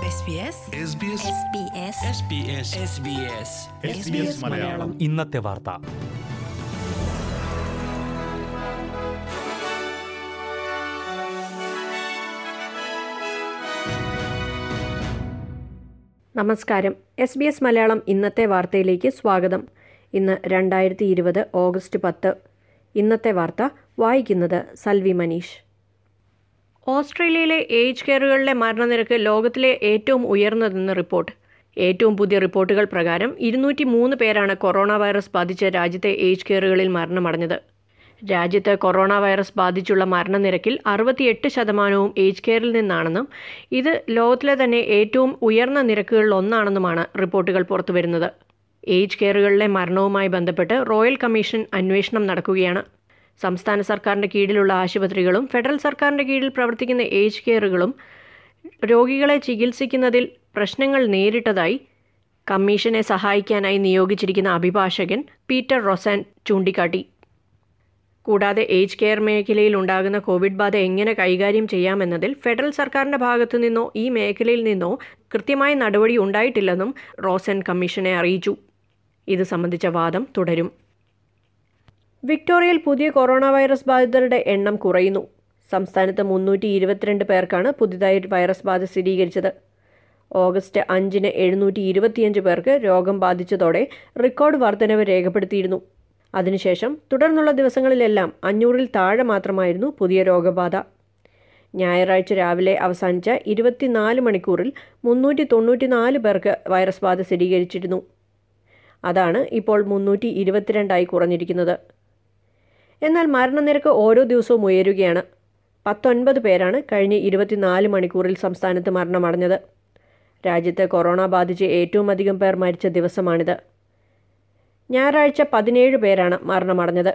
മലയാളം ഇന്നത്തെ വാർത്ത. നമസ്കാരം. SBS മലയാളം ഇന്നത്തെ വാർത്തയിലേക്ക് സ്വാഗതം. ഇന്ന് 2020 ഓഗസ്റ്റ് 10. ഇന്നത്തെ വാർത്ത വായിക്കുന്നത് സൽവി മനീഷ്. ഓസ്ട്രേലിയയിലെ ഏജ് കെയറുകളിലെ മരണനിരക്ക് ലോകത്തിലെ ഏറ്റവും ഉയർന്നതെന്ന് റിപ്പോർട്ട്. ഏറ്റവും പുതിയ റിപ്പോർട്ടുകൾ പ്രകാരം 203 പേരാണ് കൊറോണ വൈറസ് ബാധിച്ച് രാജ്യത്തെ ഏജ് കെയറുകളിൽ മരണമടഞ്ഞത്. രാജ്യത്ത് കൊറോണ വൈറസ് ബാധിച്ചുള്ള മരണനിരക്കിൽ 68% ഏജ് കെയറിൽ നിന്നാണെന്നും ഇത് ലോകത്തിലെ തന്നെ ഏറ്റവും ഉയർന്ന നിരക്കുകളിൽ ഒന്നാണെന്നുമാണ് റിപ്പോർട്ടുകൾ പുറത്തുവരുന്നത്. ഏജ് കെയറുകളിലെ മരണവുമായി ബന്ധപ്പെട്ട് റോയൽ കമ്മീഷൻ അന്വേഷണം നടക്കുകയാണ്. സംസ്ഥാന സർക്കാരിൻ്റെ കീഴിലുള്ള ആശുപത്രികളും ഫെഡറൽ സർക്കാരിൻ്റെ കീഴിൽ പ്രവർത്തിക്കുന്ന ഏജ് കെയറുകളും രോഗികളെ ചികിത്സിക്കുന്നതിൽ പ്രശ്നങ്ങൾ നേരിട്ടതായി കമ്മീഷനെ സഹായിക്കാനായി നിയോഗിച്ചിരിക്കുന്ന അഭിഭാഷകൻ പീറ്റർ റൊസാൻ ചൂണ്ടിക്കാട്ടി. കൂടാതെ ഏജ് കെയർ മേഖലയിൽ ഉണ്ടാകുന്ന കോവിഡ് ബാധ എങ്ങനെ കൈകാര്യം ചെയ്യാമെന്നതിൽ ഫെഡറൽ സർക്കാരിൻ്റെ ഭാഗത്തു നിന്നോ ഈ മേഖലയിൽ നിന്നോ കൃത്യമായ നടപടി ഉണ്ടായിട്ടില്ലെന്നും റോസൻ കമ്മീഷനെ അറിയിച്ചു. ഇത് സംബന്ധിച്ച വാദം തുടരും. വിക്ടോറിയയിൽ പുതിയ കൊറോണ വൈറസ് ബാധിതരുടെ എണ്ണം കുറയുന്നു. സംസ്ഥാനത്ത് 322 പേർക്കാണ് പുതിയതായി വൈറസ് ബാധ സ്ഥിരീകരിച്ചത്. ഓഗസ്റ്റ് 5-ന് 725 പേർക്ക് രോഗം ബാധിച്ചതോടെ റെക്കോർഡ് വർധനവ് രേഖപ്പെടുത്തിയിരുന്നു. അതിനുശേഷം തുടർന്നുള്ള ദിവസങ്ങളിലെല്ലാം 500-ൽ താഴെ മാത്രമായിരുന്നു പുതിയ രോഗബാധ. ഞായറാഴ്ച രാവിലെ അവസാനിച്ച 24 മണിക്കൂറിൽ 394 പേർക്ക് വൈറസ് ബാധ സ്ഥിരീകരിച്ചിരുന്നു. അതാണ് ഇപ്പോൾ 322 കുറഞ്ഞിരിക്കുന്നത്. എന്നാൽ മരണനിരക്ക് ഓരോ ദിവസവും ഉയരുകയാണ്. 19 പേരാണ് കഴിഞ്ഞ 24 മണിക്കൂറിൽ സംസ്ഥാനത്ത് മരണമടഞ്ഞത്. രാജ്യത്ത് കൊറോണ ബാധിച്ച് ഏറ്റവും അധികം പേർ മരിച്ച ദിവസമാണിത്. ഞായറാഴ്ച 17 പേരാണ് മരണമടഞ്ഞത്.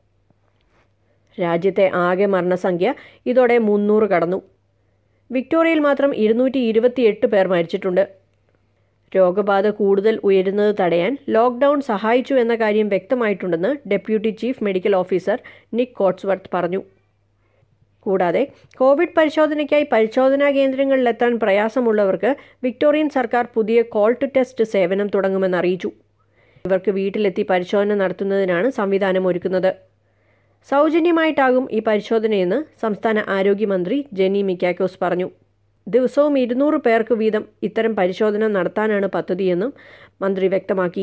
രാജ്യത്തെ ആകെ മരണസംഖ്യ ഇതോടെ 300 കടന്നു. വിക്ടോറിയയിൽ മാത്രം 228 പേർ മരിച്ചിട്ടുണ്ട്. രോഗബാധ കൂടുതൽ ഉയരുന്നത് തടയാൻ ലോക്ക്ഡൗൺ സഹായിച്ചു എന്ന കാര്യം വ്യക്തമായിട്ടുണ്ടെന്ന് deputy chief medical officer Nick Coatsworth പറഞ്ഞു. കൂടാതെ കോവിഡ് പരിശോധനയ്ക്കായി പരിശോധനാ കേന്ദ്രങ്ങളിലെത്താൻ പ്രയാസമുള്ളവർക്ക് വിക്ടോറിയൻ സർക്കാർ പുതിയ കോൾ ടു ടെസ്റ്റ് സേവനം തുടങ്ങുമെന്ന് അറിയിച്ചു. ഇവർക്ക് വീട്ടിലെത്തി പരിശോധന നടത്തുന്നതിനാണ് സംവിധാനം ഒരുക്കുന്നത്. സൗജന്യമായിട്ടാകും ഈ പരിശോധനയെന്ന് സംസ്ഥാന ആരോഗ്യമന്ത്രി ജെന്നി മിക്കാക്കോസ് പറഞ്ഞു. ദിവസവും 200 പേർക്ക് വീതം ഇത്തരം പരിശോധന നടത്താനാണ് പദ്ധതിയെന്നും മന്ത്രി വ്യക്തമാക്കി.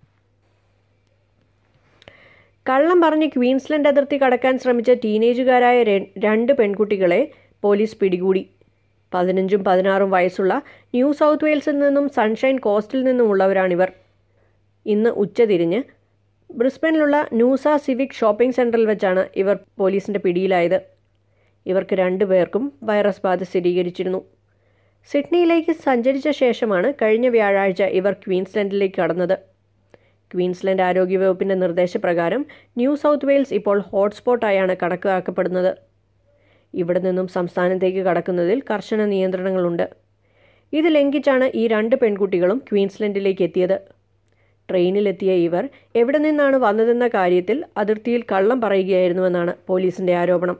കള്ളം പറഞ്ഞ് ക്വീൻസ്ലൻഡ് അതിർത്തി കടക്കാൻ ശ്രമിച്ച ടീനേജുകാരായ 2 പെൺകുട്ടികളെ പോലീസ് പിടികൂടി. 15-ഉം 16-ഉം വയസ്സുള്ള ന്യൂ സൗത്ത് വെയിൽസിൽ നിന്നും സൺഷൈൻ കോസ്റ്റിൽ നിന്നുമുള്ളവരാണിവർ. ഇന്ന് ഉച്ചതിരിഞ്ഞ് ബ്രിസ്ബനിലുള്ള നൂസ സിവിക് ഷോപ്പിംഗ് സെൻറ്ററിൽ വെച്ചാണ് ഇവർ പോലീസിൻ്റെ പിടിയിലായത്. ഇവർക്ക് 2 പേർക്കും വൈറസ് ബാധ സ്ഥിരീകരിച്ചിരുന്നു. സിഡ്നിയിലേക്ക് സഞ്ചരിച്ച ശേഷമാണ് കഴിഞ്ഞ വ്യാഴാഴ്ച ഇവർ ക്വീൻസ്ലൻഡിലേക്ക് കടന്നത്. ക്വീൻസ്ലൻഡ് ആരോഗ്യവകുപ്പിൻ്റെ നിർദ്ദേശപ്രകാരം ന്യൂ സൗത്ത് വെയിൽസ് ഇപ്പോൾ ഹോട്ട്സ്പോട്ടായാണ് കണക്കാക്കപ്പെടുന്നത്. ഇവിടെ നിന്നും സംസ്ഥാനത്തേക്ക് കടക്കുന്നതിൽ കർശന നിയന്ത്രണങ്ങളുണ്ട്. ഇത് ലംഘിച്ചാണ് ഈ 2 പെൺകുട്ടികളും ക്വീൻസ്ലൻഡിലേക്ക് എത്തിയത്. ട്രെയിനിലെത്തിയ ഇവർ എവിടെ നിന്നാണ് വന്നതെന്ന കാര്യത്തിൽ അതിർത്തിയിൽ കള്ളം പറയുകയായിരുന്നുവെന്നാണ് പോലീസിൻ്റെ ആരോപണം.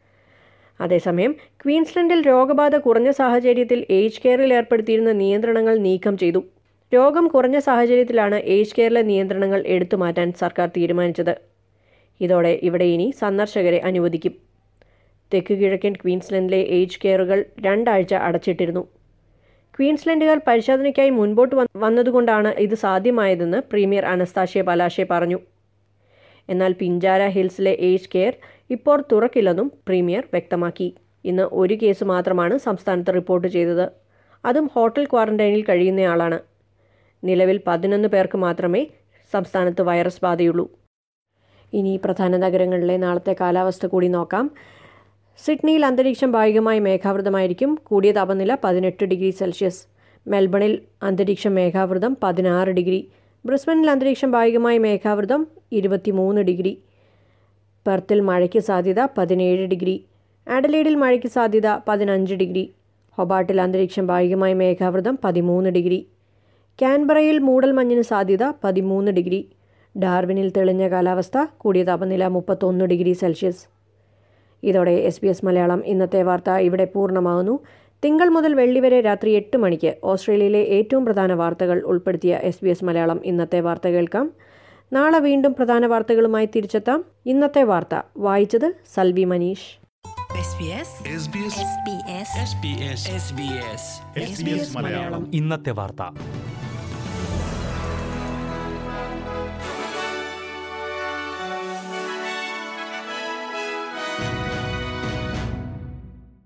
അതേസമയം ക്വീൻസ്ലൻഡിൽ രോഗബാധ കുറഞ്ഞ സാഹചര്യത്തിൽ ഏജ് കെയറിൽ ഏർപ്പെടുത്തിയിരുന്ന നിയന്ത്രണങ്ങൾ നീക്കം ചെയ്തു. രോഗം കുറഞ്ഞ സാഹചര്യത്തിലാണ് ഏജ് കെയറിലെ നിയന്ത്രണങ്ങൾ എടുത്തുമാറ്റാൻ സർക്കാർ തീരുമാനിച്ചത്. ഇതോടെ ഇവിടെ ഇനി സന്ദർശകരെ അനുവദിക്കും. തെക്ക് കിഴക്കൻ ക്വീൻസ്ലൻഡിലെ ഏജ് കെയറുകൾ 2 ആഴ്ച അടച്ചിട്ടിരുന്നു. ക്വീൻസ്ലൻഡുകാർ പരിശോധനയ്ക്കായി മുൻപോട്ട് വന്നതുകൊണ്ടാണ് ഇത് സാധ്യമായതെന്ന് പ്രീമിയർ അനസ്താഷ്യ പലാഷെ പറഞ്ഞു. എന്നാൽ പിഞ്ചാര ഹിൽസിലെ ഏജ് കെയർ ഇപ്പോൾ തുറക്കില്ലെന്നും പ്രീമിയർ വ്യക്തമാക്കി. ഇന്ന് 1 കേസ് മാത്രമാണ് സംസ്ഥാനത്ത് റിപ്പോർട്ട് ചെയ്തത്. അതും ഹോട്ടൽ ക്വാറന്റൈനിൽ കഴിയുന്നയാളാണ്. നിലവിൽ 11 പേർക്ക് മാത്രമേ സംസ്ഥാനത്ത് വൈറസ് ബാധയുള്ളൂ. ഇനി പ്രധാന നഗരങ്ങളിലെ നാളത്തെ കാലാവസ്ഥ കൂടി നോക്കാം. സിഡ്നിയിൽ അന്തരീക്ഷം ഭാഗികമായി മേഘാവൃതമായിരിക്കും. കൂടിയ താപനില 18 ഡിഗ്രി സെൽഷ്യസ്. മെൽബണിൽ അന്തരീക്ഷം മേഘാവൃതം 16 ഡിഗ്രി. ബ്രിസ്ബനിൽ അന്തരീക്ഷം ഭാഗികമായി മേഘാവൃതം 23 ഡിഗ്രി. പെർത്തിൽ മഴയ്ക്ക് സാധ്യത 17 ഡിഗ്രി. ആഡലേഡിൽ മഴയ്ക്ക് സാധ്യത 15 ഡിഗ്രി. ഹൊബാട്ടിൽ അന്തരീക്ഷം ഭാഗികമായി മേഘാവൃതം 13 ഡിഗ്രി. കാൻബറയിൽ മൂടൽമഞ്ഞിന് സാധ്യത 13 ഡിഗ്രി. ഡാർവിനിൽ തെളിഞ്ഞ കാലാവസ്ഥ, കൂടിയ താപനില 31 ഡിഗ്രി സെൽഷ്യസ്. ഇതോടെ SBS മലയാളം ഇന്നത്തെ വാർത്ത ഇവിടെ പൂർണ്ണമാകുന്നു. തിങ്കൾ മുതൽ വെള്ളി വരെ രാത്രി 8 മണിക്ക് ഓസ്ട്രേലിയയിലെ ഏറ്റവും പ്രധാന വാർത്തകൾ ഉൾപ്പെടുത്തിയ SBS മലയാളം ഇന്നത്തെ വാർത്ത കേൾക്കാം. നാളെ വീണ്ടും പ്രധാന വാർത്തകളുമായി തിരിച്ചെത്താം. ഇന്നത്തെ വാർത്ത വായിച്ചത് സൽവി മനീഷ്. ഇന്നത്തെ വാർത്ത.